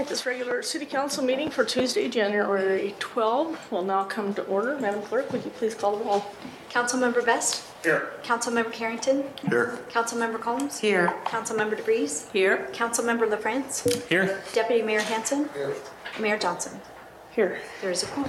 right, this regular City Council meeting for Tuesday, January 12 will now come to order. Madam Clerk, would you please call the roll? Councilmember Best? Here. Councilmember Carrington? Here. Councilmember Combs? Here. Councilmember DeVries? Here. Councilmember LaFrance? Here. Deputy Mayor Hanson? Here. Mayor Johnson? Here. There is a quorum.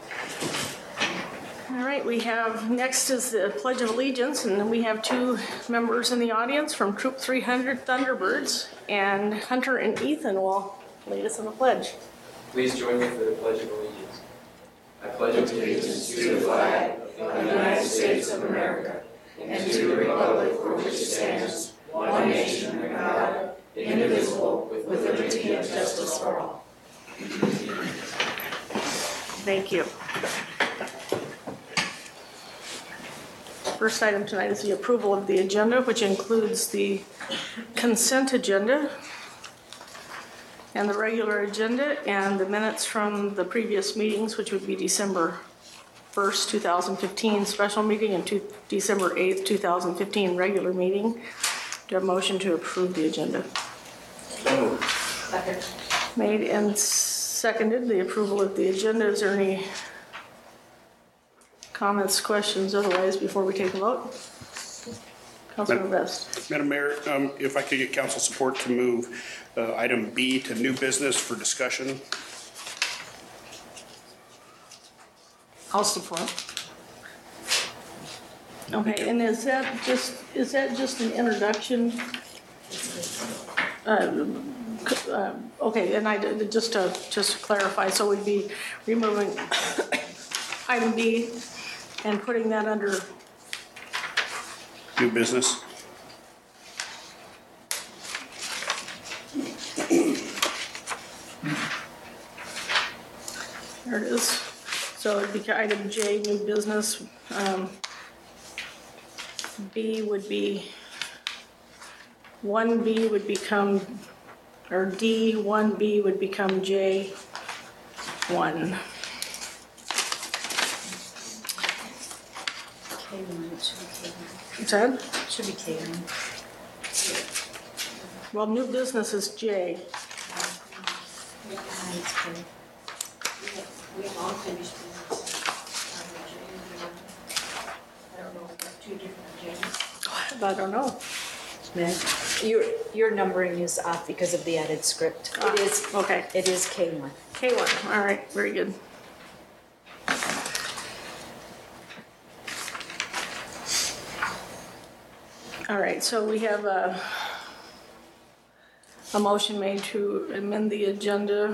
All right, we have, next is the Pledge of Allegiance, and we have two members in the audience from Troop 300 Thunderbirds, and Hunter and Ethan will lead us in the pledge. Please join me for the Pledge of Allegiance. I pledge allegiance to the flag of the United States of America and to the republic for which it stands, one nation under God, indivisible, with liberty and justice for all. Thank you. First item tonight is the approval of the agenda, which includes the consent agenda and the regular agenda and the minutes from the previous meetings, which would be December 1st, 2015 special meeting and December 8th, 2015 regular meeting. Do you have a motion to approve the agenda? Second. Made and seconded the approval of the agenda. Is there any comments, questions, otherwise before we take a vote? Councilor Best. Madam Mayor, if I could get council support to move item B to new business for discussion. I'll support. Okay, and is that just an introduction? Okay, and just to clarify, so we'd be removing item B and putting that under New business. There it is. So it'd be item J, new business. B would be, 1B would become, or D, 1B would become J1. What's that? Should be K1. Well, new business is J. We have all finished business. I don't know if that's two different agendas. I don't know. Your numbering is off because of the added script. Okay. It is K1. K1, all right, very good. All right, so we have a motion made to amend the agenda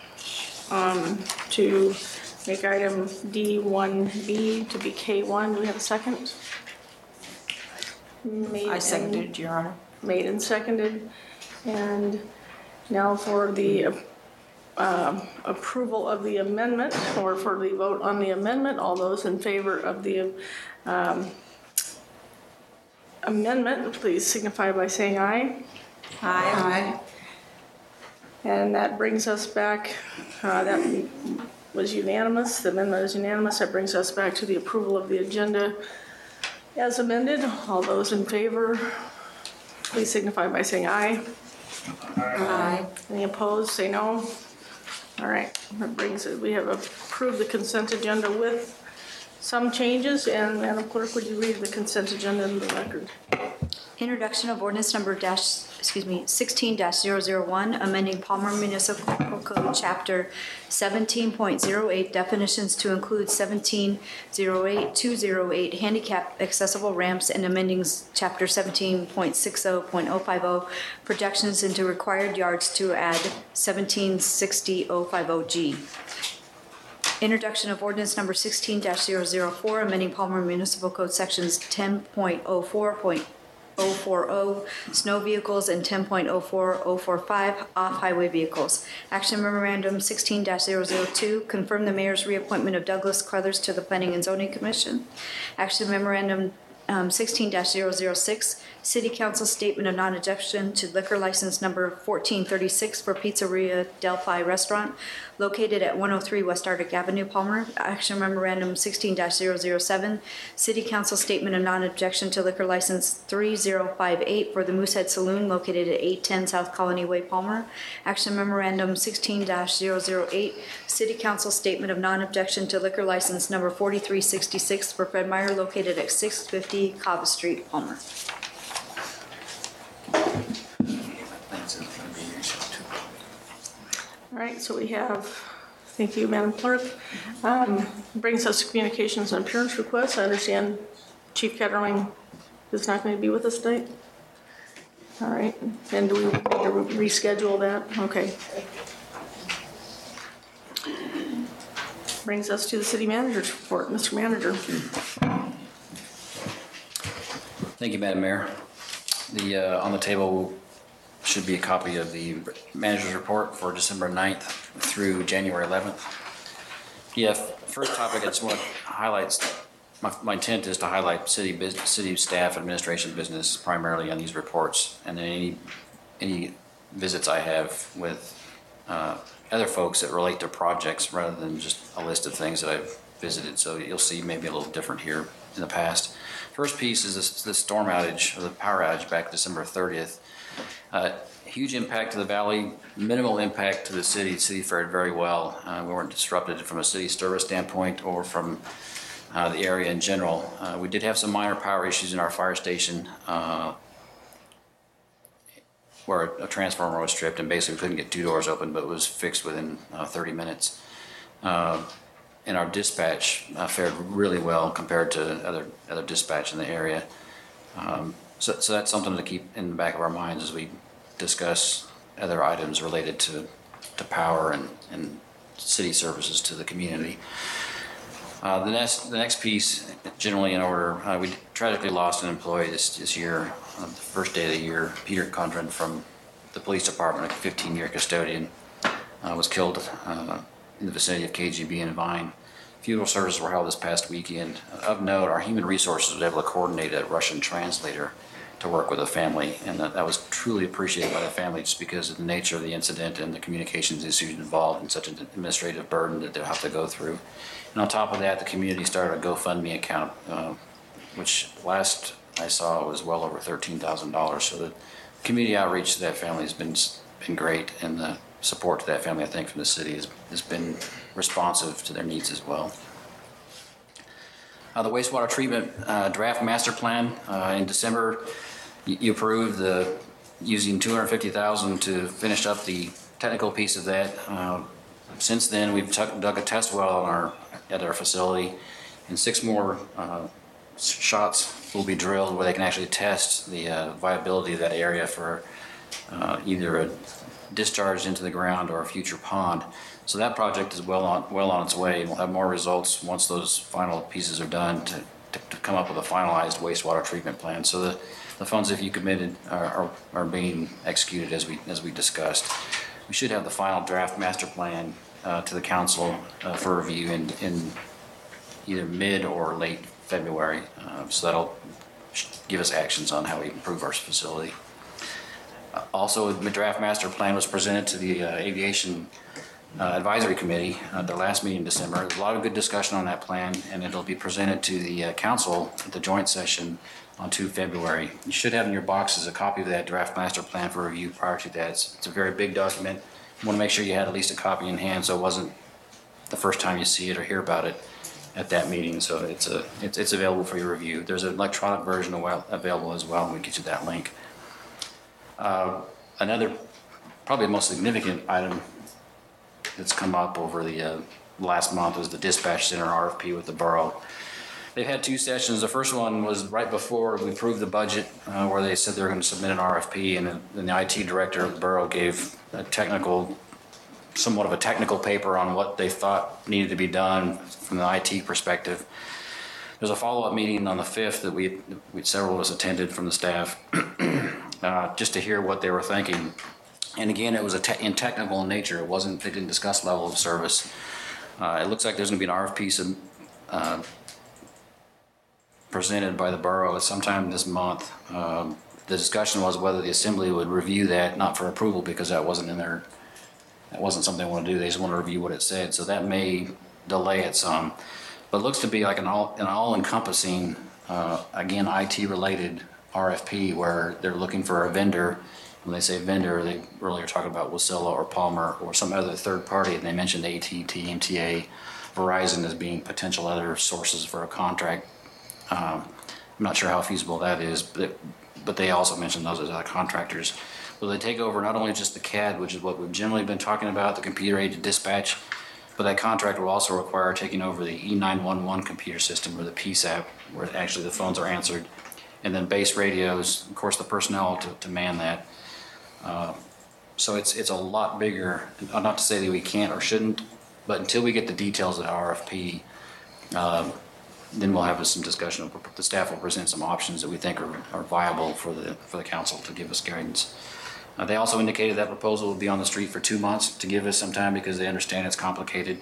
to make item D1B to be K1. Do we have a second? I seconded, Your Honor. Made and seconded. And now for the approval of the amendment, or for the vote on the amendment. All those in favor of the amendment, please signify by saying aye. Aye. And that brings us back, that was unanimous, the amendment is unanimous. That brings us back to the approval of the agenda as amended. All those in favor, please signify by saying aye. Aye. Any opposed, say no. All right, that brings it, we have approved the consent agenda with some changes. And Madam Clerk, would you read the consent agenda in the record? Introduction of ordinance number 16-001, amending Palmer Municipal Code Chapter 17.08 definitions to include 17.08.208 handicap accessible ramps, and amending Chapter 17.60.050 projections into required yards to add 17.60.050G. Introduction of ordinance number 16-004, amending Palmer Municipal Code sections 10.04.040 snow vehicles and 10.04045 off-highway vehicles. Action memorandum 16-002, confirm the mayor's reappointment of Douglas Crothers to the Planning and Zoning Commission. Action memorandum 16-006, City Council Statement of Non-Objection to liquor license number 1436 for Pizzeria Delphi Restaurant located at 103 West Arctic Avenue, Palmer. Action Memorandum 16-007, City Council Statement of Non-Objection to liquor license 3058 for the Moosehead Saloon located at 810 South Colony Way, Palmer. Action Memorandum 16-008, City Council Statement of Non-Objection to liquor license number 4366 for Fred Meyer located at 650 Cobb Street, Palmer. All right, so we have, thank you, Madam Clerk. Brings us to communications and appearance requests. I understand Chief Ketterling is not going to be with us tonight. All right, and do we need to reschedule that? Okay. Brings us to the city manager's report. Mr. Manager. Thank you, Madam Mayor. On the table should be a copy of the manager's report for December 9th through January 11th. Yeah, first topic I just want to highlight, my intent is to highlight city staff administration business primarily on these reports, and then any visits I have with other folks that relate to projects rather than just a list of things that I've visited. So you'll see maybe a little different here in the past. First piece is this storm outage, or the power outage back December 30th. Huge impact to the valley, minimal impact to the city. The city fared very well. We weren't disrupted from a city service standpoint or from the area in general. We did have some minor power issues in our fire station where a transformer was tripped and basically couldn't get two doors open, but it was fixed within 30 minutes. And our dispatch fared really well compared to other dispatch in the area. So that's something to keep in the back of our minds as we discuss other items related to power and city services to the community. The next piece, generally in order, we tragically lost an employee this year, the first day of the year. Peter Condren from the police department, a 15-year custodian, was killed in the vicinity of KGB and Vine. Funeral services were held this past weekend. Of note, our human resources was able to coordinate a Russian translator to work with the family, and that was truly appreciated by the family just because of the nature of the incident and the communications issues involved in such an administrative burden that they'll have to go through. And on top of that, the community started a GoFundMe account, which last I saw was well over $13,000. So the community outreach to that family has been great, and the support to that family, I think, from the city has been responsive to their needs as well. The wastewater treatment draft master plan in December, you approved using $250,000 to finish up the technical piece of that. Since then, we've dug a test well at our facility, and 6 more shots will be drilled where they can actually test the viability of that area for either a discharge into the ground or a future pond. So that project is well on its way, and we'll have more results once those final pieces are done to come up with a finalized wastewater treatment plan. So the funds that you committed are being executed as we discussed. We should have the final draft master plan to the council for review in either mid or late February. So that'll give us actions on how we improve our facility. Also, the draft master plan was presented to the Aviation Advisory Committee at their last meeting in December. There's a lot of good discussion on that plan, and it'll be presented to the council at the joint session on 2 February. You should have in your boxes a copy of that draft master plan for review prior to that. It's a very big document. You want to make sure you had at least a copy in hand so it wasn't the first time you see it or hear about it at that meeting. So it's available for your review. There's an electronic version available as well, and we get you that link. Another, probably the most significant item that's come up over the last month was the dispatch center RFP with the borough. They've had 2 sessions. The first one was right before we approved the budget, where they said they were going to submit an RFP, and then the IT director of the borough gave somewhat of a technical paper on what they thought needed to be done from the IT perspective. There's a follow-up meeting on the 5th that several of us attended from the staff, just to hear what they were thinking. And again, it was technical in nature. They didn't discuss level of service. It looks like there's going to be an RFP presented by the borough sometime this month. The discussion was whether the assembly would review that, not for approval because that wasn't in their, that wasn't something they want to do. They just want to review what it said. So that may delay it some. But it looks to be like an all-encompassing, again, IT-related RFP where they're looking for a vendor. When they say vendor, they really are talking about Wasilla or Palmer or some other third party. And they mentioned AT&T, MTA, Verizon as being potential other sources for a contract. I'm not sure how feasible that is, but they also mentioned those as other contractors. Will they take over not only just the CAD, which is what we've generally been talking about, the computer-aided dispatch, but that contract will also require taking over the E911 computer system or the PSAP, where actually the phones are answered, and then base radios, of course, the personnel to man that. So it's a lot bigger. Not to say that we can't or shouldn't, but until we get the details of the RFP, then we'll have some discussion. The staff will present some options that we think are viable for the council to give us guidance. They also indicated that proposal will be on the street for 2 months to give us some time because they understand it's complicated.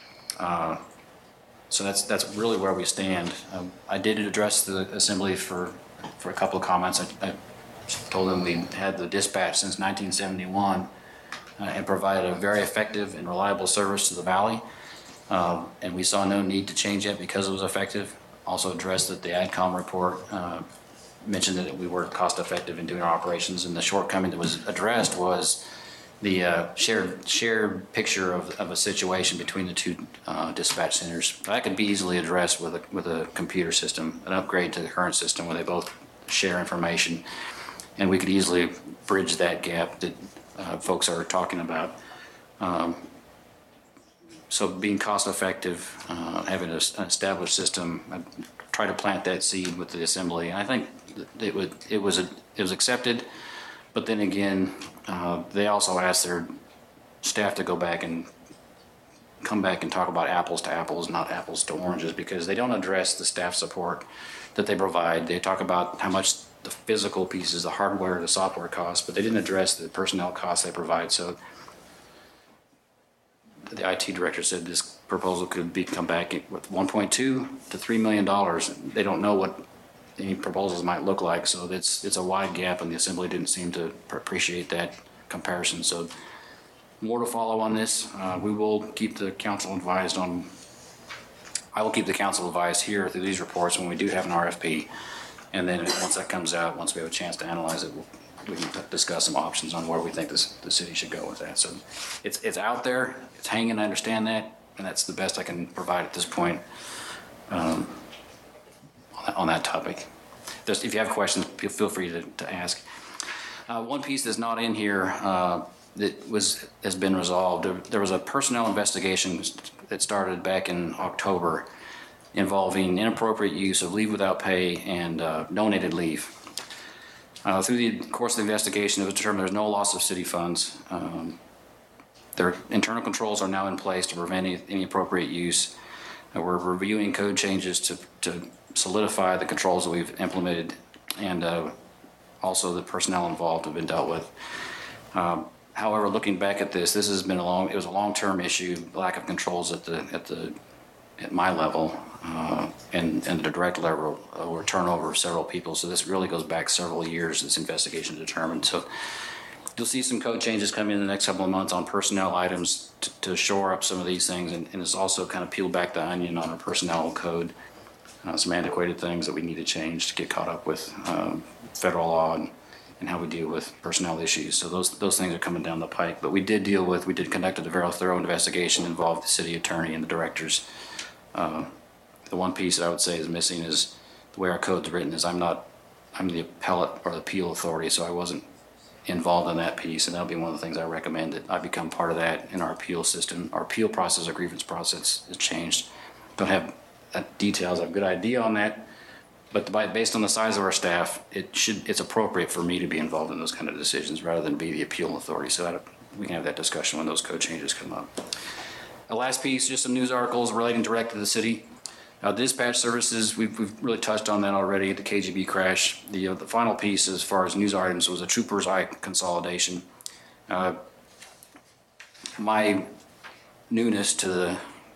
So that's really where we stand. I did address the assembly for a couple of comments. I told them we had the dispatch since 1971 and provided a very effective and reliable service to the valley. And we saw no need to change it because it was effective. Also addressed that the AdCom report mentioned that we were cost effective in doing our operations, and the shortcoming that was addressed was the shared picture of a situation between the two dispatch centers. That could be easily addressed with a computer system, an upgrade to the current system where they both share information, and we could easily bridge that gap that folks are talking about. So being cost effective, having an established system, I try to plant that seed with the assembly. And I think it was accepted, but then again, they also asked their staff to come back and talk about apples to apples, not apples to oranges, because they don't address the staff support that they provide. They talk about how much the physical pieces, the hardware, the software costs, but they didn't address the personnel costs they provide. So the IT director said this proposal could come back with $1.2 to $3 million. They don't know what any proposals might look like, so it's a wide gap, and the assembly didn't seem to appreciate that comparison. So more to follow on this. We will keep the council advised on. I will keep the council advised here through these reports when we do have an RFP, and then once that comes out, once we have a chance to analyze it, we can discuss some options on where we think the city should go with that. So it's out there, it's hanging. I understand that, and that's the best I can provide at this point on that topic. If you have questions, feel free to ask. One piece that's not in here that has been resolved. There was a personnel investigation that started back in October involving inappropriate use of leave without pay and donated leave. Through the course of the investigation, it was determined there's no loss of city funds. Their internal controls are now in place to prevent any appropriate use. We're reviewing code changes to solidify the controls that we've implemented, and also the personnel involved have been dealt with. However, looking back at this has been it was a long-term issue, lack of controls at my level, and the direct level or turnover of several people. So this really goes back several years, this investigation determined. So you'll see some code changes come in the next couple of months on personnel items to shore up some of these things, and it's also kind of peeled back the onion on our personnel code, some antiquated things that we need to change to get caught up with federal law and how we deal with personnel issues. So those things are coming down the pike. But we did conduct a very thorough investigation, involved the city attorney and the directors. The one piece that I would say is missing is the way our code's written is I'm the appellate or the appeal authority, so I wasn't involved in that piece, and that'll be one of the things I recommend that I become part of that in our appeal system. Our appeal process, our grievance process has changed. Don't have details, I have a good idea on that, but based on the size of our staff, it's appropriate for me to be involved in those kind of decisions rather than be the appeal authority. So we can have that discussion when those code changes come up. The last piece, just some news articles relating direct to the city. Dispatch services, we've really touched on that already at the KGB crash. The final piece as far as news items was a Trooper's Eye consolidation. My newness to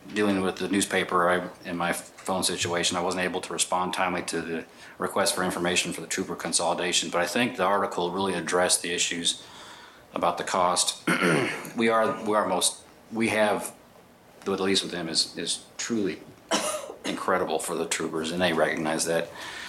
dealing with the newspaper in my phone situation, I wasn't able to respond timely to the request for information for the trooper consolidation, but I think the article really addressed the issues about the cost. We have, at least with them, is truly incredible for the troopers, and they recognize that.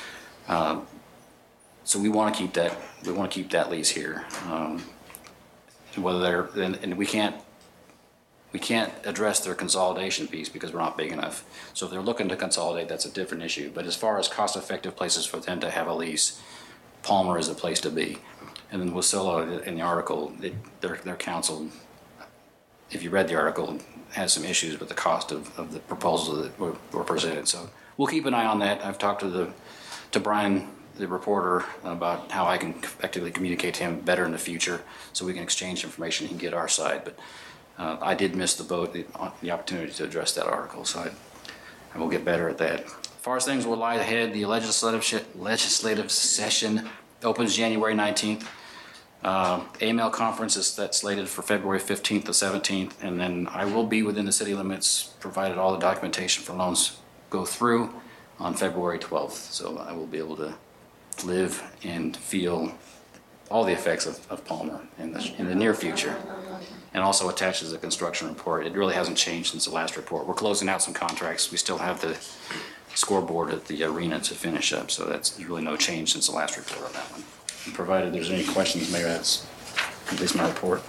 So we want to keep that. We want to keep that lease here. Whether they're and we can't address their consolidation piece because we're not big enough. So if they're looking to consolidate, that's a different issue. But as far as cost-effective places for them to have a lease, Palmer is a place to be. And then Wasilla, in the article, their counsel, if you read the article, has some issues with the cost of the proposals that were presented. So we'll keep an eye on that. I've talked to Brian, the reporter, about how I can effectively communicate to him better in the future so we can exchange information and get our side. But I did miss the boat, the opportunity to address that article, so I will get better at that. As far as things will lie ahead, the legislative session opens January 19th. AML conference is slated for February 15th to 17th, and then I will be within the city limits, provided all the documentation for loans go through, on February 12th. So I will be able to live and feel all the effects of Palmer in the near future. And also attaches a construction report. It really hasn't changed since the last report. We're closing out some contracts. We still have the scoreboard at the arena to finish up, so there's really no change since the last report on that one. And provided there's any questions, Mayor, that's at least my report.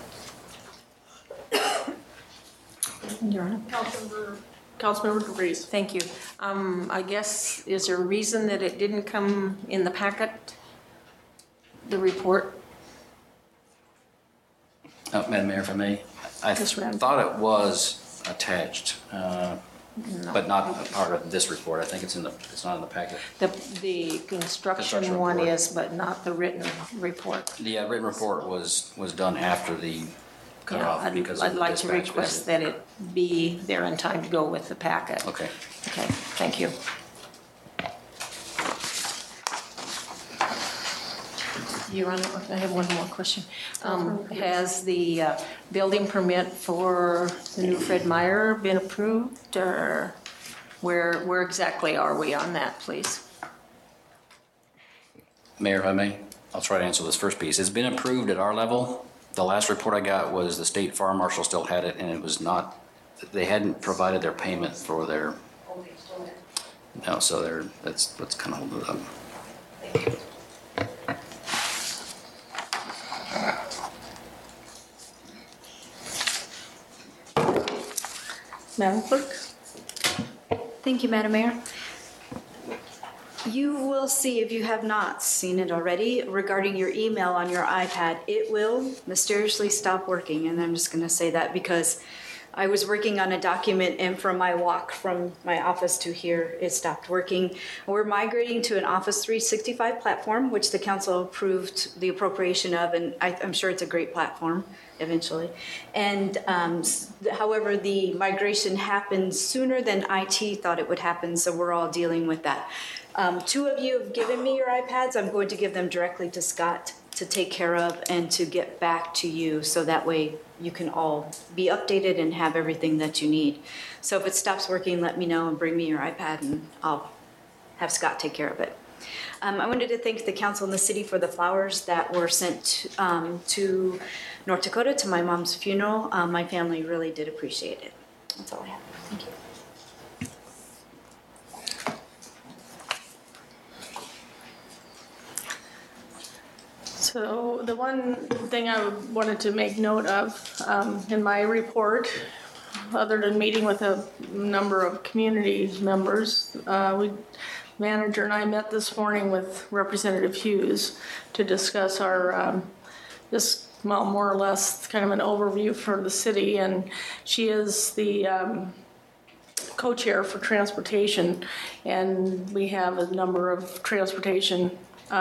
Your Honor. Councilmember DeVries. Thank you. I guess, is there a reason that it didn't come in the packet, the report? Madam Mayor, if I may, I Yes, ma'am. thought it was attached, but not a part of this report. I think it's not in the packet. The construction Construction one report. is, but not the written report. The written report was done after the Yeah, cutoff because of I'd the like to dispatch request visit. that it be there in time to go with the packet. Okay. Okay, thank you. Your Honor, I have one more question. Has the building permit for the new Fred Meyer been approved, or where exactly are we on that, please? Mayor, if I may, I'll try to answer this first piece. It's been approved at our level. The last report I got was the state fire marshal still had it, and it was not, they hadn't provided their payment for their, no, so that's kind of holding it up. Madam Clerk? Thank you, Madam Mayor. You will see, if you have not seen it already, regarding your email on your iPad, it will mysteriously stop working. And I'm just going to say that because I was working on a document, and from my walk from my office to here, it stopped working. We're migrating to an Office 365 platform, which the council approved the appropriation of, and I'm sure it's a great platform eventually. And however, the migration happened sooner than IT thought it would happen, so we're all dealing with that. Two of you have given me your iPads. I'm going to give them directly to Scott to take care of and to get back to you, so that way you can all be updated and have everything that you need. So if it stops working, let me know and bring me your iPad, and I'll have Scott take care of it. I wanted to thank the council and the city for the flowers that were sent to North Dakota to my mom's funeral. My family really did appreciate it. That's all I have. Thank you. So the one thing I wanted to make note of in my report, other than meeting with a number of community members, manager and I met this morning with Representative Hughes to discuss our, more or less kind of an overview for the city, and she is the co-chair for transportation, and we have a number of transportation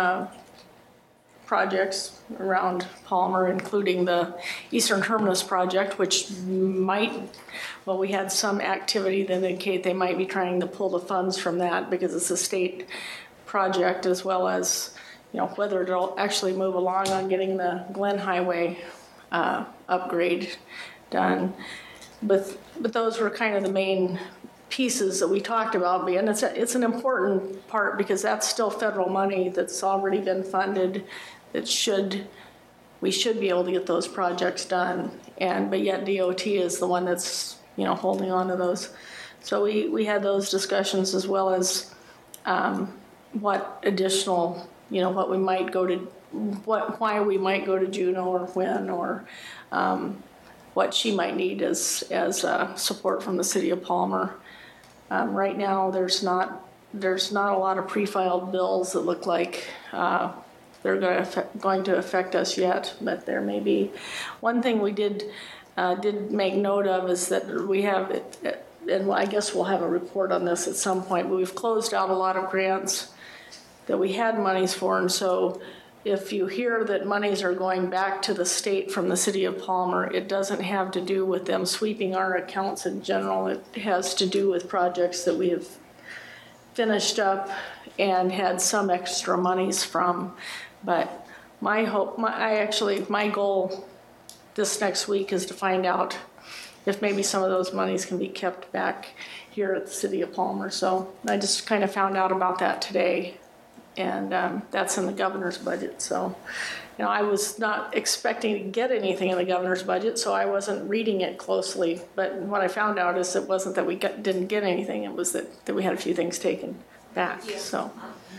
projects around Palmer, including the Eastern Terminus project, which we had some activity that indicate they might be trying to pull the funds from that because it's a state project, as well as, whether it'll actually move along on getting the Glen Highway upgrade done. but those were kind of the main pieces that we talked about, and it's an important part because that's still federal money that's already been funded that we should be able to get those projects done, but yet DOT is the one that's, holding on to those. So we had those discussions as well as what additional, what we might go to, why we might go to Juneau or when, or what she might need as support from the city of Palmer. Right now, there's not a lot of pre-filed bills that look like they're going to affect us yet, but there may be. One thing we did make note of is that we have, and I guess we'll have a report on this at some point, but we've closed out a lot of grants that we had monies for, and so if you hear that monies are going back to the state from the city of Palmer, it doesn't have to do with them sweeping our accounts in general. It has to do with projects that we have finished up and had some extra monies from. But my goal this next week is to find out if maybe some of those monies can be kept back here at the city of Palmer. So I just kind of found out about that today. And that's in the governor's budget. So, I was not expecting to get anything in the governor's budget, so I wasn't reading it closely. But what I found out is it wasn't that we didn't get anything, it was that we had a few things taken back. So,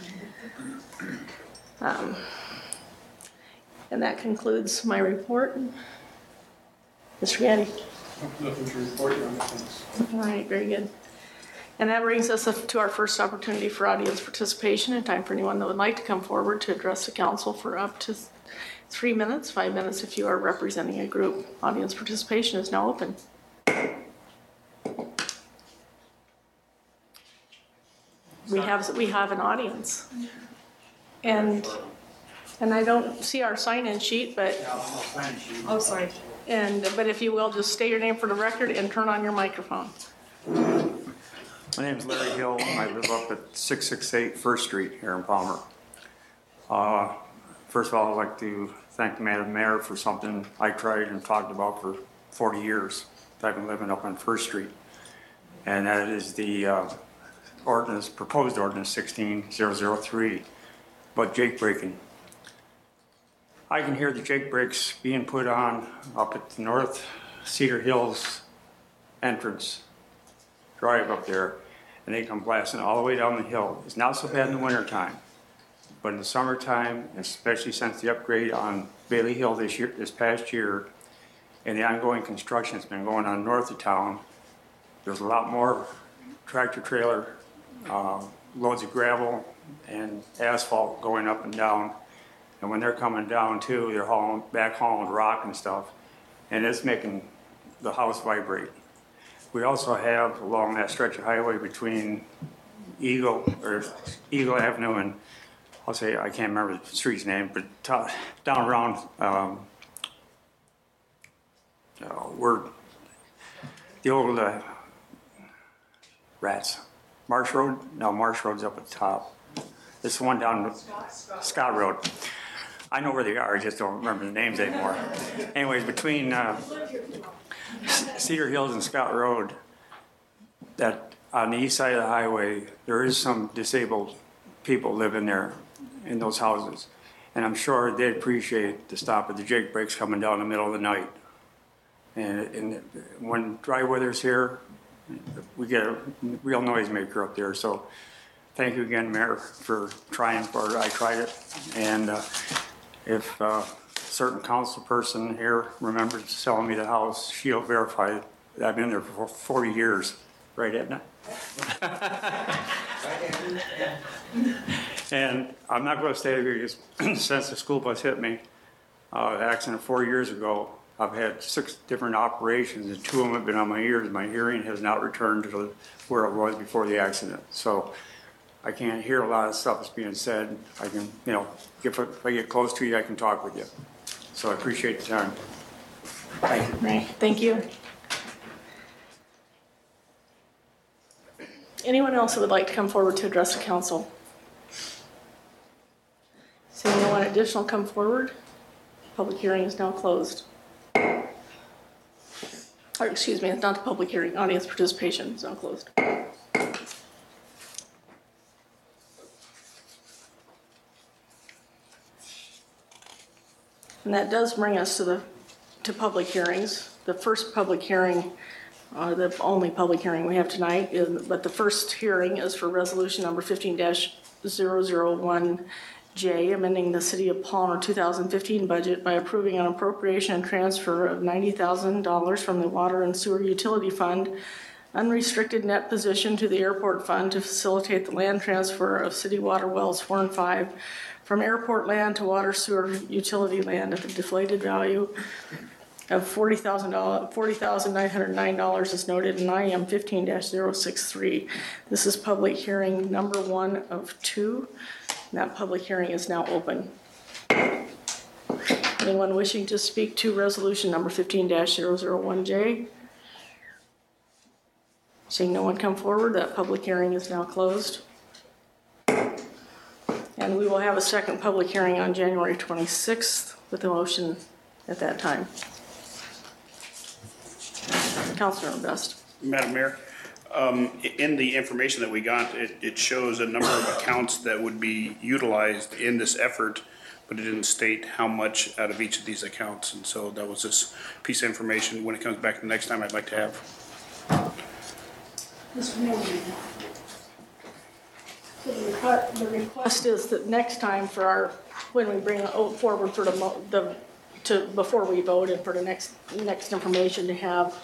and that concludes my report. Mr. Gandy. Nothing to report, Your Honor. Thanks. All right, very good. And that brings us to our first opportunity for audience participation, and time for anyone that would like to come forward to address the council for up to 3 minutes, 5 minutes if you are representing a group. Audience participation is now open. We have an audience. And I don't see our sign-in sheet, but Oh, sorry. but if you will, just state your name for the record and turn on your microphone. My name is Larry Hill. I live up at 668 First Street here in Palmer. First of all, I'd like to thank the Madam Mayor for something I tried and talked about for 40 years. I've been living up on First Street. And that is the proposed ordinance 16003, about jake braking. I can hear the jake brakes being put on up at the North Cedar Hills entrance drive up there, and they come blasting all the way down the hill. It's not so bad in the wintertime, but in the summertime, especially since the upgrade on Bailey Hill this past year, and the ongoing construction that's been going on north of town, there's a lot more tractor trailer, loads of gravel and asphalt going up and down. And when they're coming down too, they're hauling rock and stuff, and it's making the house vibrate. We also have along that stretch of highway between Eagle Avenue and I can't remember the street's name, but down around where the old rats. Marsh Road? No, Marsh Road's up at the top. This one down Scott Road. I know where they are, I just don't remember the names anymore. Anyways, between Cedar Hills and Scott Road, that on the east side of the highway, there is some disabled people living there in those houses. And I'm sure they'd appreciate the stop of the jake brakes coming down in the middle of the night. And when dry weather's here, we get a real noisemaker up there. So thank you again, Mayor, for trying for it. I tried it. And if a certain council person here remembers selling me the house, she'll verify that I've been there for 40 years. Right, Edna? And I'm not going to stay here because since the school bus hit me, accident 4 years ago, I've had 6 different operations, and 2 of them have been on my ears. My hearing has not returned to where it was before the accident. So I can't hear a lot of stuff that's being said. I can, if I get close to you, I can talk with you. So I appreciate the time. Thank you. Right, thank you. Anyone else that would like to come forward to address the council? Seeing no one additional come forward, public hearing is now closed. or excuse me, it's not a public hearing, audience participation is now closed. And that does bring us to public hearings. The first public hearing, the only public hearing we have tonight, but the first hearing is for resolution number 15-001J, amending the City of Palmer 2015 budget by approving an appropriation and transfer of $90,000 from the Water and Sewer Utility Fund, unrestricted net position to the Airport Fund to facilitate the land transfer of city water wells 4 and 5 from airport land to water sewer utility land at the deflated value of $40,909 as noted in IM 15-063. This is public hearing number 1 of 2. That public hearing is now open. Anyone wishing to speak to resolution number 15-001J? Seeing no one come forward, that public hearing is now closed. And we will have a second public hearing on January 26th with a motion at that time. Councilor Best. Madam Mayor, in the information that we got, it shows a number of accounts that would be utilized in this effort, but it didn't state how much out of each of these accounts. And so that was this piece of information. When it comes back the next time, I'd like to have. Mr. Mayor. So the request is that next time for our, when we bring it forward for before we vote and for the next information to have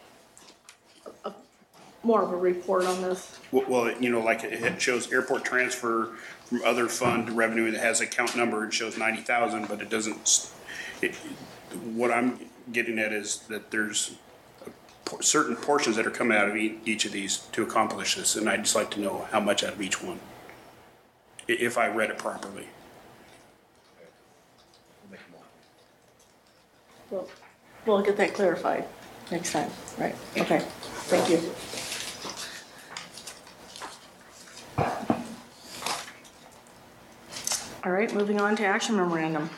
more of a report on this. Well, you know, like it shows airport transfer from other fund revenue that has account number. It shows 90,000, but it doesn't. What I'm getting at is that there's certain portions that are coming out of each of these to accomplish this, and I'd just like to know how much out of each one, if I read it properly. We'll get that clarified next time, right? Okay, thank you. All right, moving on to action memorandum.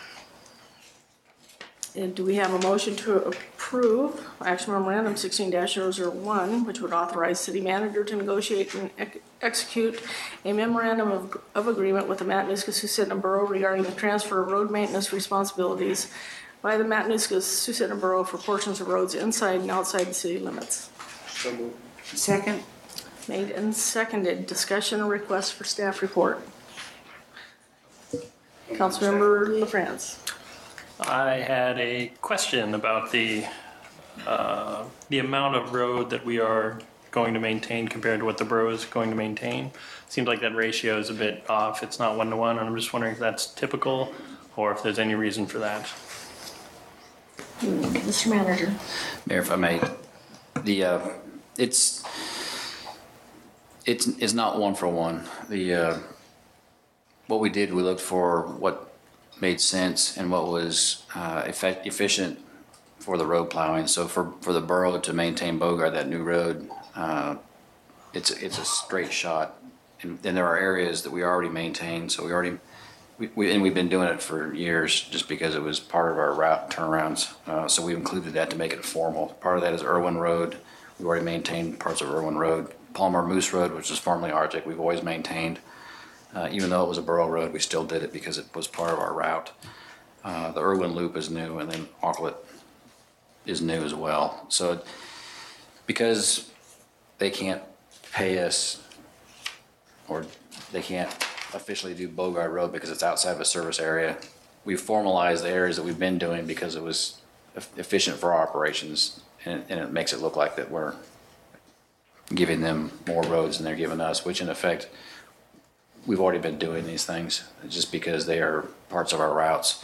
And do we have a motion to approve action memorandum 16-001, which would authorize city manager to negotiate and execute a memorandum of agreement with the Matanuska-Susitna Borough regarding the transfer of road maintenance responsibilities by the Matanuska-Susitna Borough for portions of roads inside and outside the city limits. So moved. Second. Made and seconded. Discussion and request for staff report. Councilmember LaFrance. I had a question about the amount of road that we are going to maintain compared to what the borough is going to maintain. Seems like that ratio is a bit off. It's not 1-to-1, and I'm just wondering if that's typical or if there's any reason for that. Mr. Manager. Mayor, if I may, it's not 1-for-1. What we did, we looked for what made sense and what was efficient for the road plowing. So for the borough to maintain Bogart, that new road, it's a straight shot, and there are areas that we already maintain. So we've been doing it for years just because it was part of our route turnarounds. So we included that to make it formal. Part of that is Irwin Road. We already maintained parts of Irwin Road. Palmer Moose Road, which is formerly Arctic, we've always maintained. Even though it was a borough road, we still did it because it was part of our route. The Irwin Loop is new, and then Auckland is new as well. So because they can't pay us, or they can't officially do Bogart Road because it's outside of a service area, we formalized the areas that we've been doing because it was efficient for our operations, and it makes it look like that we're giving them more roads than they're giving us, which in effect, we've already been doing these things just because they are parts of our routes.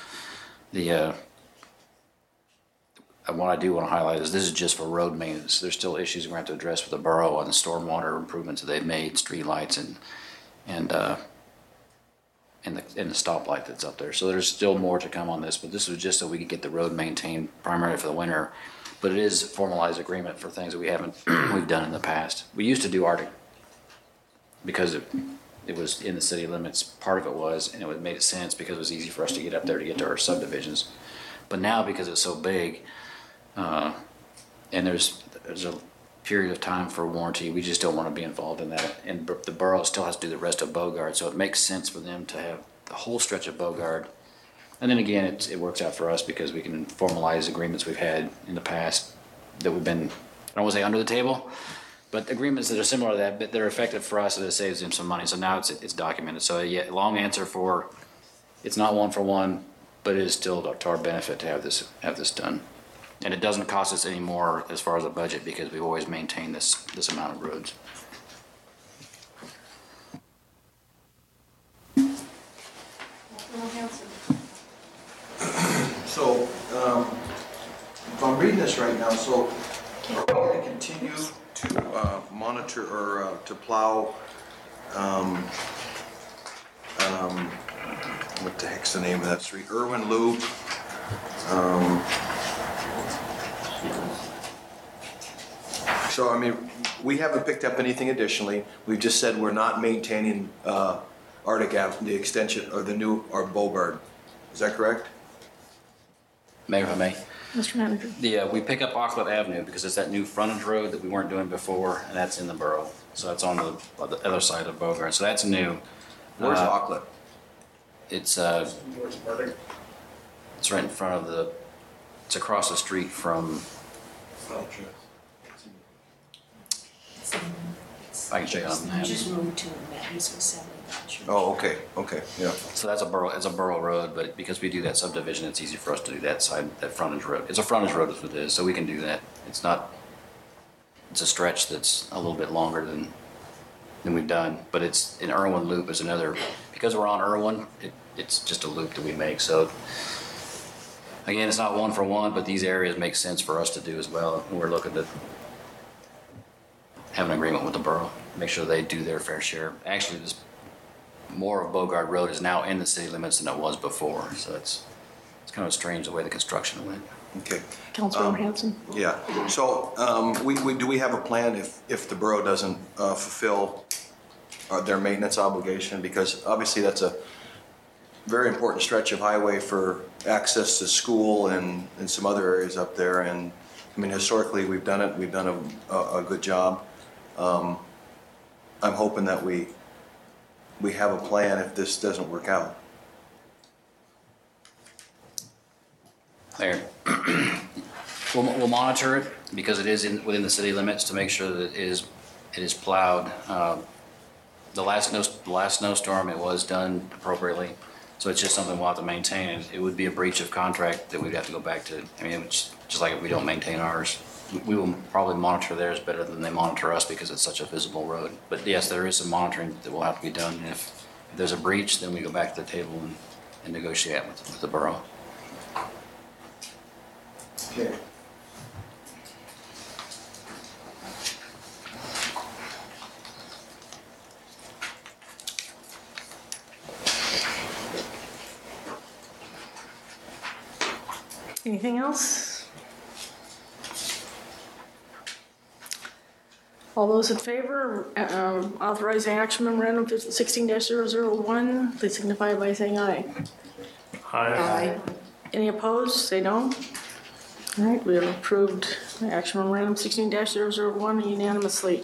What I do want to highlight is this is just for road maintenance. There's still issues we're going to have to address with the borough on the stormwater improvements that they've made, street lights and the stoplight that's up there. So there's still more to come on this, but this was just so we could get the road maintained primarily for the winter. But it is a formalized agreement for things that we've done in the past. We used to do Arctic because it was in the city limits. Part of it was, and it made sense because it was easy for us to get up there to get to our subdivisions. But now, because it's so big, and there's a period of time for warranty. We just don't want to be involved in that. And the borough still has to do the rest of Bogard, so it makes sense for them to have the whole stretch of Bogard. And then again, it works out for us because we can formalize agreements we've had in the past that we've been, I don't want to say under the table, but agreements that are similar to that, but they're effective for us and it saves them some money. So now it's documented. So yeah, long answer for, it's not one for one, but it is still to our benefit to have this done. And it doesn't cost us any more as far as the budget because we've always maintained this amount of roads. So, if I'm reading this right now, so are we going to continue to monitor or to plow, what the heck's the name of that street? Irwin Loop. So, I mean, we haven't picked up anything additionally. We've just said we're not maintaining Arctic Ave, the extension or the new Bogard. Is that correct? Mayor, if I may. Mr. Manager. We pick up Auckland Avenue because it's that new frontage road that we weren't doing before, and that's in the borough. So that's on the other side of Bogard. So that's new. Where's Auckland? It's it's right in front of it's across the street from, I can show you on the map. Just moved to Matthews with 70. Oh, okay, yeah. So that's it's a borough road, but because we do that subdivision, it's easy for us to do that frontage road. It's a frontage road is what it is, so we can do that. It's a stretch that's a little bit longer than we've done, but it's an Irwin Loop is another, because we're on Irwin, it's just a loop that we make. So again, it's not one for one, but these areas make sense for us to do as well. And we're looking to have an agreement with the borough, make sure they do their fair share. Actually, more of Bogard Road is now in the city limits than it was before, so it's kind of strange the way the construction went. Okay. Councilmember Hanson. Yeah, so do we have a plan if the borough doesn't fulfill their maintenance obligation? Because obviously that's a very important stretch of highway for access to school and some other areas up there. And I mean, historically, we've done it. We've done a good job. I'm hoping that we have a plan if this doesn't work out. There. We'll monitor it because it is within the city limits to make sure that it is plowed. The last snowstorm, it was done appropriately, so it's just something we'll have to maintain. It would be a breach of contract that we'd have to go back to. I mean, it's just like if we don't maintain ours. We will probably monitor theirs better than they monitor us because it's such a visible road. But yes, there is some monitoring that will have to be done. And if there's a breach, then we go back to the table and negotiate with the borough. Okay. Anything else? All those in favor of authorizing action memorandum 16-001, please signify by saying aye. Aye. Any opposed, say no. All right, we have approved action memorandum 16-001 unanimously.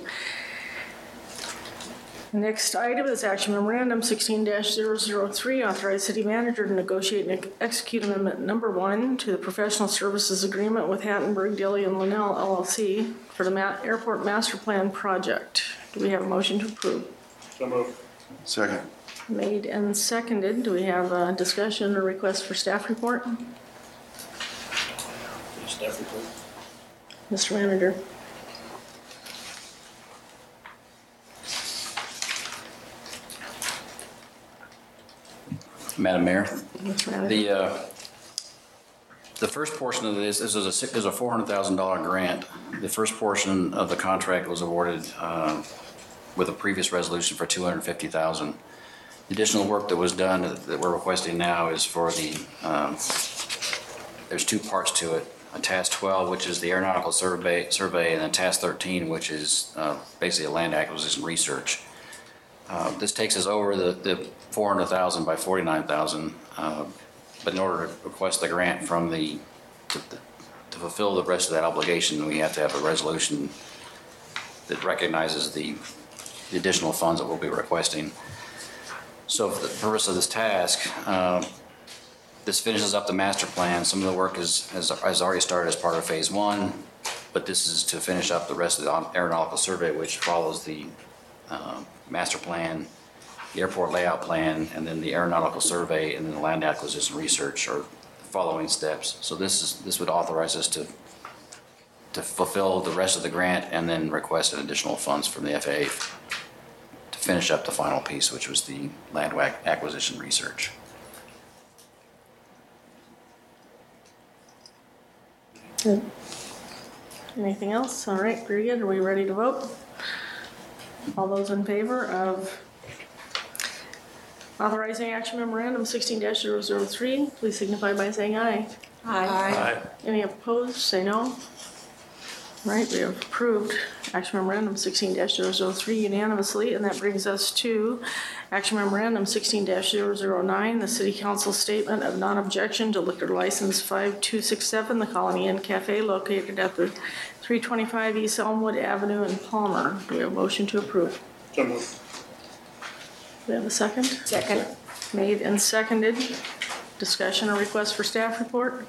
Next item is action memorandum 16-003, authorize city manager to negotiate and execute amendment number 1 to the professional services agreement with Hattenberg, Dilly, and Linnell LLC for the airport master plan project. Do we have a motion to approve? So moved. Second. Made and seconded. Do we have a discussion or request for staff report? Staff report. Mr. Manager. Madam Mayor, Mr. Manager. the first portion of this is a $400,000 grant. The first portion of the contract was awarded with a previous resolution for $250,000. The additional work that was done that we're requesting now is for there's two parts to it. A Task 12, which is the aeronautical survey, and then Task 13, which is basically a land acquisition research. This takes us over the $400,000 by $49,000, but in order to request the grant from the to fulfill the rest of that obligation, we have to have a resolution that recognizes the additional funds that we'll be requesting. So for the purpose of this task, this finishes up the master plan. Some of the work has already started as part of phase 1, but this is to finish up the rest of the aeronautical survey, which follows the master plan, the airport layout plan, and then the aeronautical survey, and then the land acquisition research are the following steps. So this would authorize us to fulfill the rest of the grant and then request additional funds from the FAA to finish up the final piece, which was the land acquisition research. Good. Anything else? All right, very good. Are we ready to vote? All those in favor of authorizing action memorandum 16-003, please signify by saying aye. Aye. Any opposed, say no. All right, we have approved action memorandum 16-003 unanimously, and that brings us to action memorandum 16-009, the City Council statement of non-objection to liquor license 5267, the Colony Inn Cafe located at the 325 East Elmwood Avenue in Palmer. Do we have a motion to approve? So moved. Do we have a second? Second. Made and seconded. Discussion or request for staff report?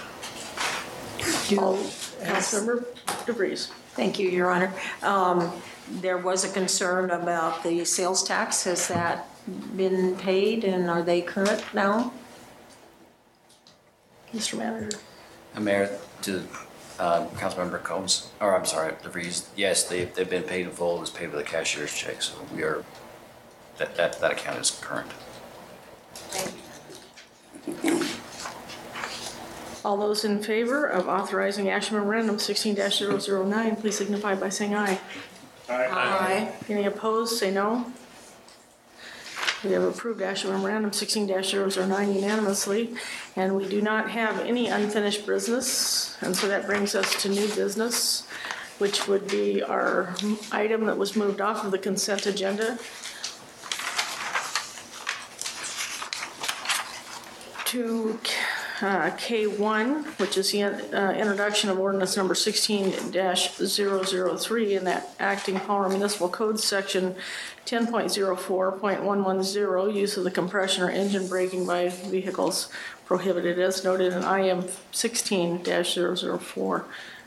Councilmember DeVries. Thank you, Your Honor. There was a concern about the sales tax. Has that been paid, and are they current now? Mr. Manager. Mayor, to Councilmember Combs, or I'm sorry, DeVries, yes, they've been paid in full. It was paid with a cashier's check, so we are, that account is current. All those in favor of authorizing action memorandum 16-009, please signify by saying aye. Aye. Any opposed, say no. We have approved action memorandum 16-009 unanimously, and we do not have any unfinished business, and so that brings us to new business, which would be our item that was moved off of the consent agenda to K1, which is the introduction of ordinance number 16-003, and that acting Palmer Municipal Code section 10.04.110, use of the compression or engine braking by vehicles prohibited as noted in IM 16-004.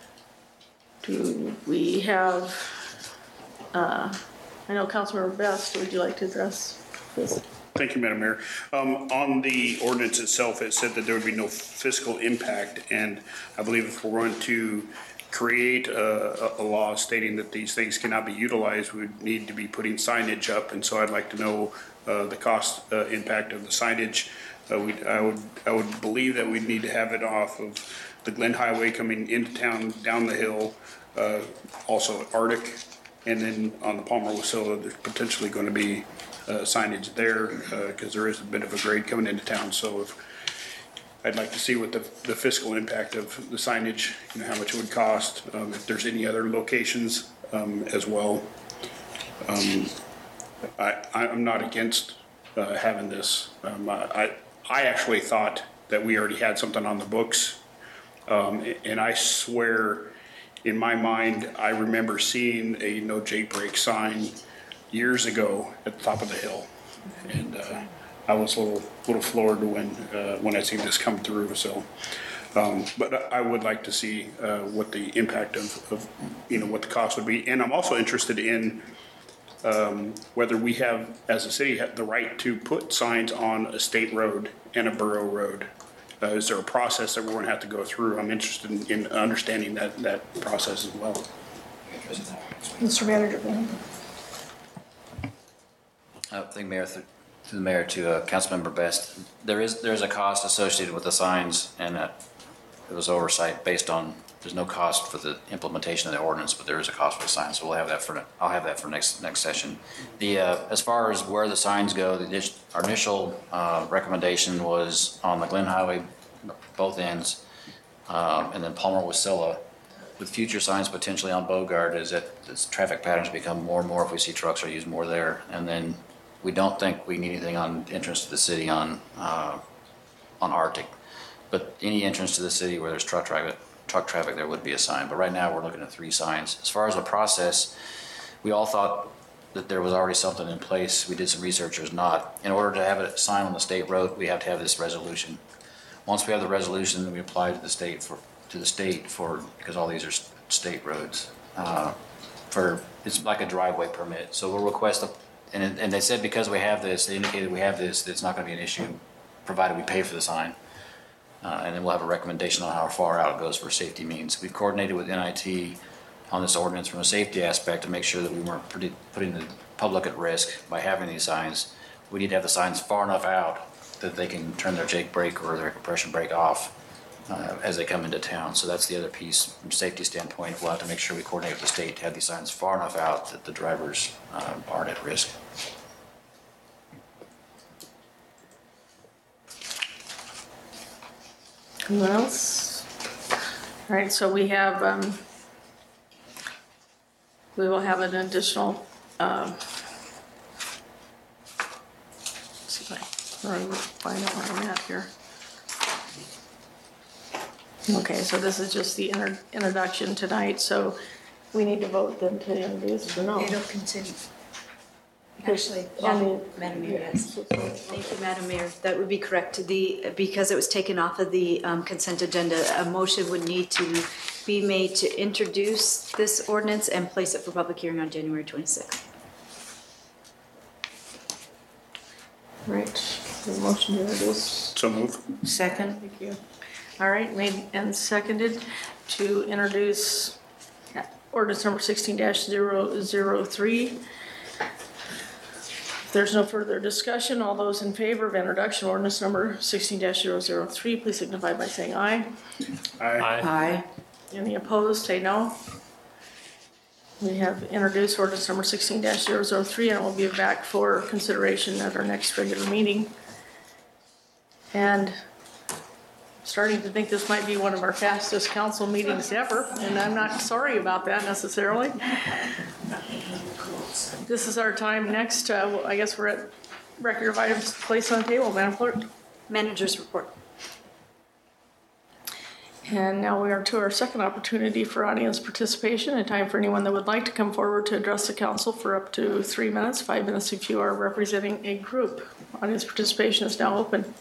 Do we have, I know Councilmember Best, would you like to address this? Thank you, Madam Mayor. On the ordinance itself, it said that there would be no fiscal impact, and I believe if we're going to create a law stating that these things cannot be utilized, we would need to be putting signage up, and so I'd like to know the cost impact of the signage. I would believe that we'd need to have it off of the Glen Highway coming into town, down the hill, also at Arctic, and then on the Palmer-Wasilla, there's potentially going to be signage there because there is a bit of a grade coming into town. So I'd like to see what the fiscal impact of the signage, how much it would cost, if there's any other locations as well. I'm not against having this. I actually thought that we already had something on the books, and I swear in my mind I remember seeing a no jake brake sign years ago at the top of the hill, and I was a little floored when I seen this come through. So, but I would like to see what the impact of what the cost would be, and I'm also interested in whether we have, as a city, have the right to put signs on a state road and a borough road. Is there a process that we're going to have to go through? I'm interested in understanding that process as well. Mr. Manager. Thank Mayor, through the Mayor to Councilmember Best. There's a cost associated with the signs, and it was oversight based on, there's no cost for the implementation of the ordinance, but there is a cost for the signs, so I'll have that for next session. As far as where the signs go, our initial recommendation was on the Glen Highway, both ends, and then Palmer-Wasilla, with future signs potentially on Bogart, is that as traffic patterns become more and more, if we see trucks are used more there, and then we don't think we need anything on entrance to the city on Arctic, but any entrance to the city where there's truck truck traffic, there would be a sign. But right now, we're looking at 3 signs. As far as the process, we all thought that there was already something in place. We did some research, there's not. In order to have a sign on the state road, we have to have this resolution. Once we have the resolution, we apply to the state because all these are state roads. It's like a driveway permit. So we'll request and they said because we have this, they indicated we have this, that it's not going to be an issue, provided we pay for the sign. And then we'll have a recommendation on how far out it goes for safety means. We've coordinated with NIT on this ordinance from a safety aspect to make sure that we weren't putting the public at risk by having these signs. We need to have the signs far enough out that they can turn their Jake brake or their compression brake off as they come into town. So that's the other piece from a safety standpoint. We'll have to make sure we coordinate with the state to have these signs far enough out that the drivers aren't at risk. Anyone else? All right, so we have, we will have an additional, see if I can find out where I'm at here. Okay, so this is just the introduction tonight, so we need to vote then to introduce or no? It'll continue. Actually, Madam Mayor, yes. Thank you, Madam Mayor. That would be correct. Because it was taken off of the consent agenda, a motion would need to be made to introduce this ordinance and place it for public hearing on January 26th. Right, the motion to introduce. So move. Second. Thank you. All right, made and seconded to introduce ordinance number 16-003. If there's no further discussion, all those in favor of introduction ordinance number 16-003, please signify by saying aye. Aye. Any opposed, say no. We have introduced ordinance number 16-003, and it will be back for consideration at our next regular meeting. And starting to think this might be one of our fastest council meetings ever, and I'm not sorry about that necessarily. This is our time next. I guess we're at record of items placed on the table, Madam Clerk. Manager's report. And now we are to our second opportunity for audience participation, a time for anyone that would like to come forward to address the council for up to 3 minutes, 5 minutes if you are representing a group. Audience participation is now open.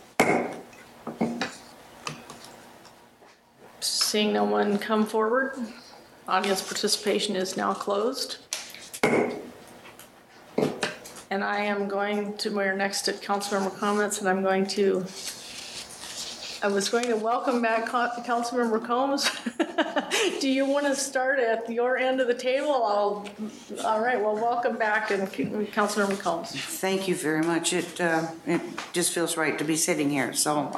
Seeing no one come forward, audience participation is now closed. And I am going to, we're next at councilmember comments, and I was going to welcome back Councilmember Combs. Do you want to start at your end of the table? All right, well, welcome back, and Councilmember Combs. Thank you very much. It just feels right to be sitting here. So,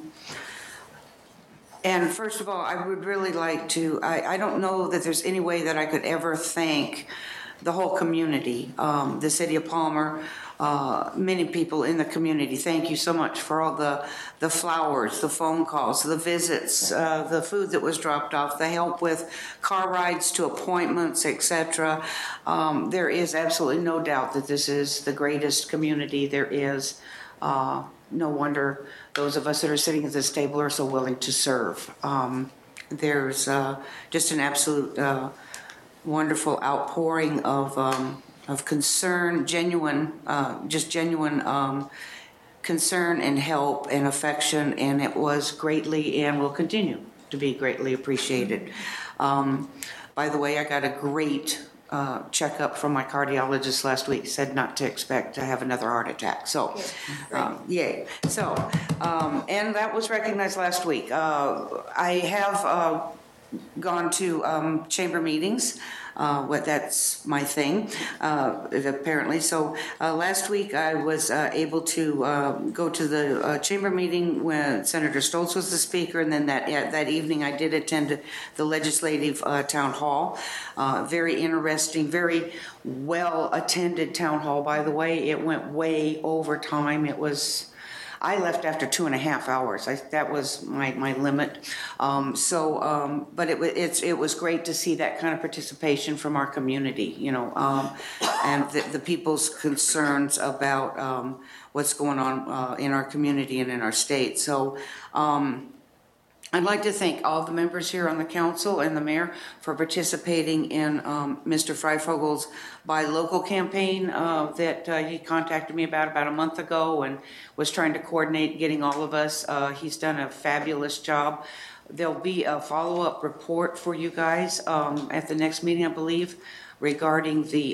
and first of all, I would really like to, I don't know that there's any way that I could ever thank the whole community, the city of Palmer, many people in the community. Thank you so much for all the flowers, the phone calls, the visits, the food that was dropped off, the help with car rides to appointments, etc. There is absolutely no doubt that this is the greatest community there is. No wonder those of us that are sitting at this table are so willing to serve. There's just an absolute wonderful outpouring of concern, genuine concern and help and affection, and it was greatly and will continue to be greatly appreciated. By the way, I got a great checkup from my cardiologist last week. Said not to expect to have another heart attack. So, yay. So, and that was recognized last week. I have gone to chamber meetings. That's my thing, apparently. So last week I was able to go to the chamber meeting when Senator Stoltz was the speaker, and then that evening I did attend the legislative town hall. Very interesting, very well attended town hall, by the way. It went way over time. I left after 2.5 hours. That was my limit. But it was great to see that kind of participation from our community, and the people's concerns about what's going on in our community and in our state. So I'd like to thank all the members here on the council and the mayor for participating in Mr. Freifogel's Buy Local campaign that he contacted me about a month ago and was trying to coordinate getting all of us. He's done a fabulous job. There'll be a follow-up report for you guys at the next meeting, I believe, regarding the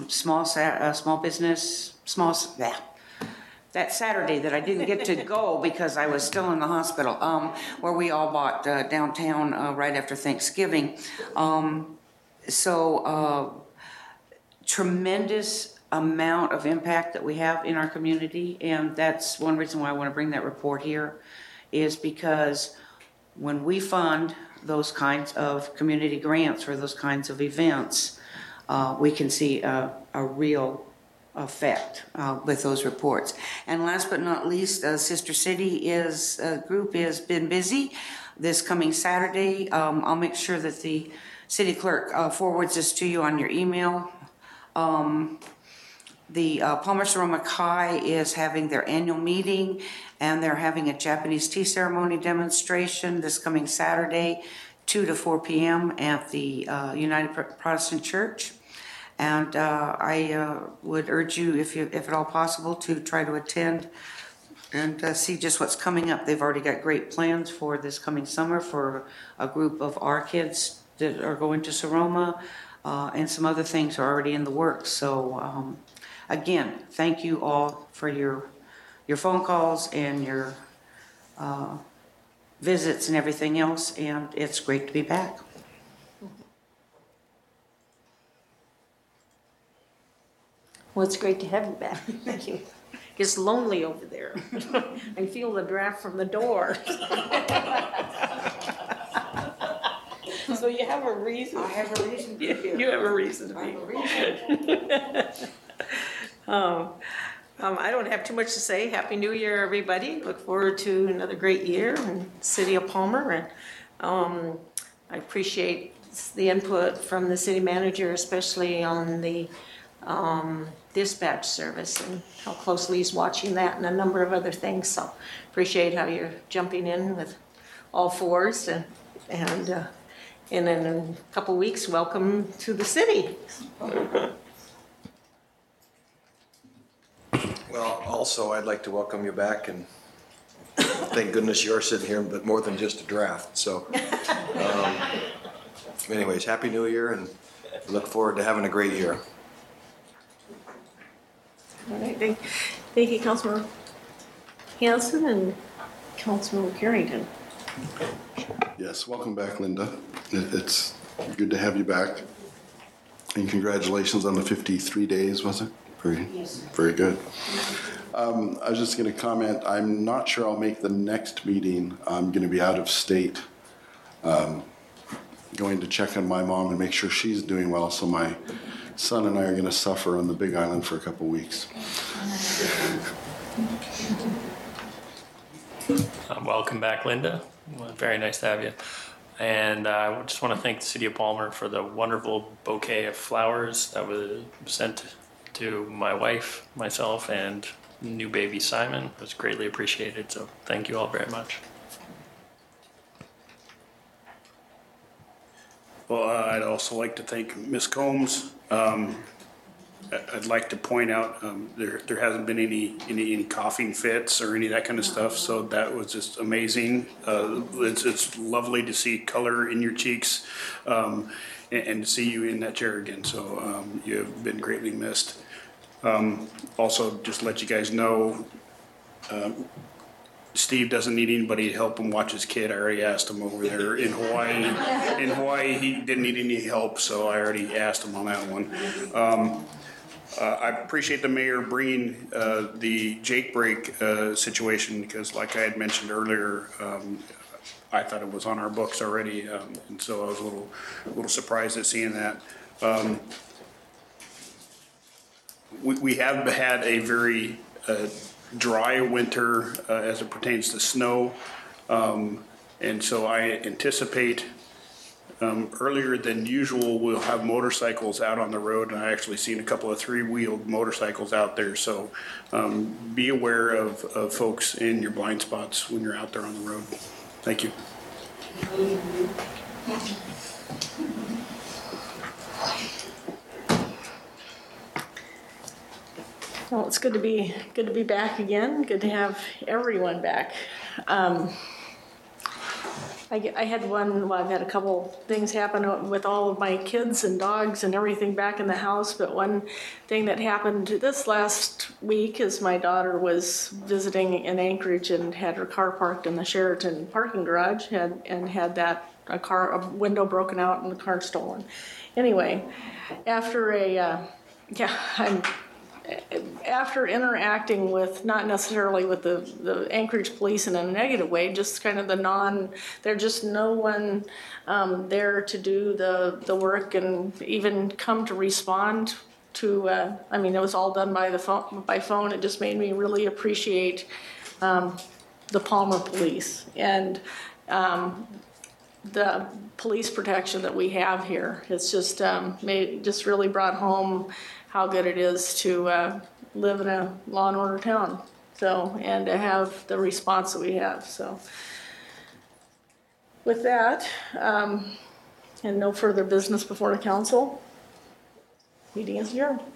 that Saturday that I didn't get to go because I was still in the hospital, where we all bought downtown right after Thanksgiving. Tremendous amount of impact that we have in our community, and that's one reason why I want to bring that report here, is because when we fund those kinds of community grants or those kinds of events, we can see a real effect with those reports. And last but not least, Sister City group has been busy. This coming Saturday, I'll make sure that the city clerk forwards this to you on your email. The Palmer-Sonoma High is having their annual meeting, and they're having a Japanese tea ceremony demonstration this coming Saturday, 2 to 4 p.m. at the United Protestant Church. And I would urge you, if at all possible, to try to attend and see just what's coming up. They've already got great plans for this coming summer for a group of our kids that are going to Sonoma, and some other things are already in the works. So again, thank you all for your phone calls and your visits and everything else, and it's great to be back. Well, it's great to have you back. Thank you. It's lonely over there. I feel the draft from the door. So you have a reason. I have a reason to be here. You have a reason to be here. I don't have too much to say. Happy New Year, everybody. Look forward to another great year in the city of Palmer. And I appreciate the input from the city manager, especially on the dispatch service and how closely he's watching that and a number of other things. So appreciate how you're jumping in with all fours, and in a couple weeks, welcome to the city. Well, also, I'd like to welcome you back, and thank goodness you're sitting here, but more than just a draft. So anyways, Happy New Year, and look forward to having a great year. All right, thank you, Councilman Hanson and Councilman Carrington. Yes, welcome back, Linda. It's good to have you back. And congratulations on the 53 days, was it? Very good. I was just going to comment, I'm not sure I'll make the next meeting. I'm going to be out of state, going to check on my mom and make sure she's doing well. So my son and I are going to suffer on the Big Island for a couple weeks. Welcome back, Linda. Well, very nice to have you. And I just want to thank the city of Palmer for the wonderful bouquet of flowers that was sent to my wife, myself, and new baby Simon. It was greatly appreciated. So thank you all very much. Well, I'd also like to thank Ms. Combs. I'd like to point out there hasn't been any coughing fits or any of that kind of stuff, so that was just amazing. It's lovely to see color in your cheeks and to see you in that chair again. So you've been greatly missed. Also, just to let you guys know, Steve doesn't need anybody to help him watch his kid. I already asked him over there in Hawaii. In Hawaii, he didn't need any help, so I already asked him on that one. I appreciate the mayor bringing the Jake break situation, because like I had mentioned earlier, I thought it was on our books already, and so I was a little surprised at seeing that. We have had a very dry winter as it pertains to snow, and so I anticipate earlier than usual we'll have motorcycles out on the road, and I actually seen a couple of three-wheeled motorcycles out there, so be aware of folks in your blind spots when you're out there on the road. Thank you. Well, it's good to be back again. Good to have everyone back. I had I've had a couple things happen with all of my kids and dogs and everything back in the house, but one thing that happened this last week is my daughter was visiting in Anchorage and had her car parked in the Sheraton parking garage and had a window broken out and the car stolen. Anyway, after after interacting with, not necessarily with the Anchorage police in a negative way, just kind of there's just no one there to do the work and even come to respond to, it was all done by phone. It just made me really appreciate the Palmer police and the police protection that we have here. It's just just really brought home how good it is to live in a law and order town. So, and to have the response that we have. So, with that, and no further business before the council, meeting is adjourned.